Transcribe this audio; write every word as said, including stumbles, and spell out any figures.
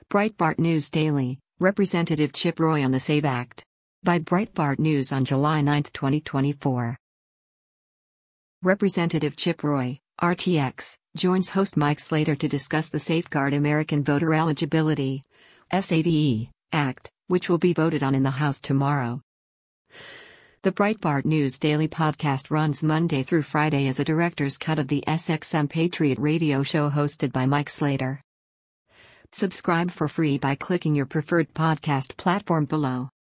Breitbart News Daily, Representative Chip Roy on the SAVE Act. By Breitbart News on July ninth, twenty twenty-four. Representative Chip Roy, R T X, joins host Mike Slater to discuss the Safeguard American Voter Eligibility (SAVE) Act, which will be voted on in the House tomorrow. The Breitbart News Daily podcast runs Monday through Friday as a director's cut of the S X M Patriot radio show hosted by Mike Slater. Subscribe for free by clicking your preferred podcast platform below.